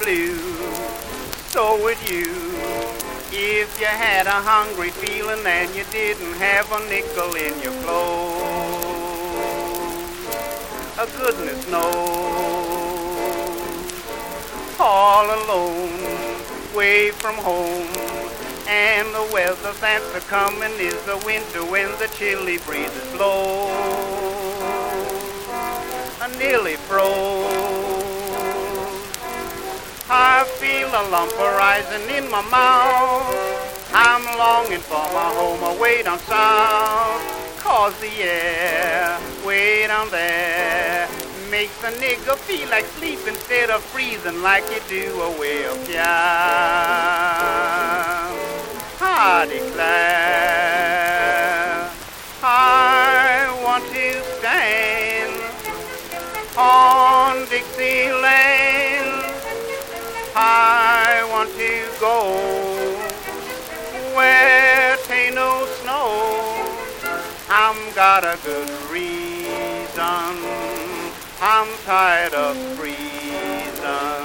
blue, so would you. If you had a hungry feeling and you didn't have a nickel in your clothes, goodness knows, all alone, away from home, and the weather that's a-comin' is the winter when the chilly breezes blow. I nearly froze. I feel a lump arising in my mouth. I'm longing for my home away down south, 'cause the air way down there makes a nigger feel like sleep instead of freezing like you do away up here. I declare I want to stand on Dixie Lane. I want to go where t'ain't no snow. I'm got a good reason. I'm tired of freezing.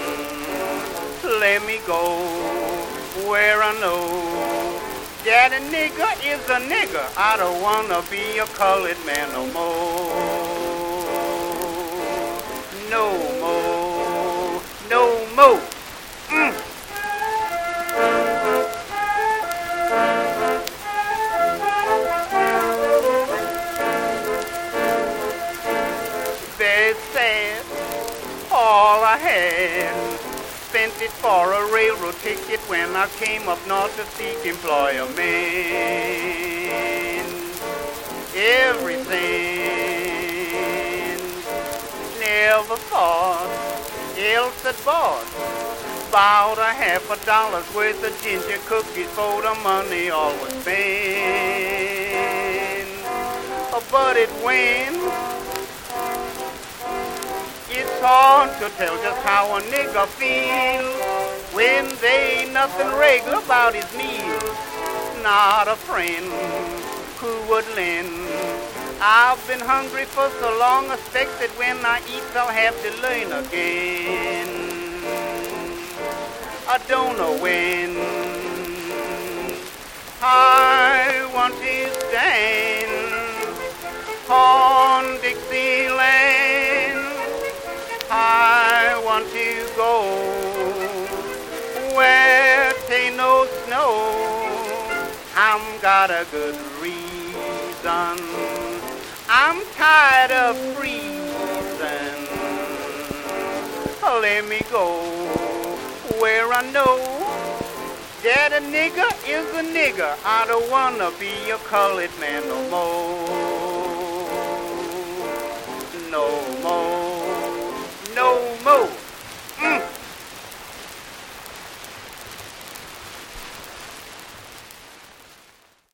Let me go where I know that a nigger is a nigger. I don't wanna be a colored man no more. No more. No more. Very sad, all I had, spent it for a railroad ticket when I came up north to seek employment. Everything, never thought else had bought about a $50 worth of ginger cookies for the money all was spent. But it went. It's hard to tell just how a nigger feels when they ain't nothing regular about his meals. Not a friend who would lend. I've been hungry for so long, I expect that when I eat I'll have to learn again. I don't know when. I want to stand on Dixie Lane. I want to go where t'ain't no snow. I'm got a good reason. I'm tired of freezing. Let me go where I know that a nigger is a nigger. I don't wanna be a colored man no more. No more.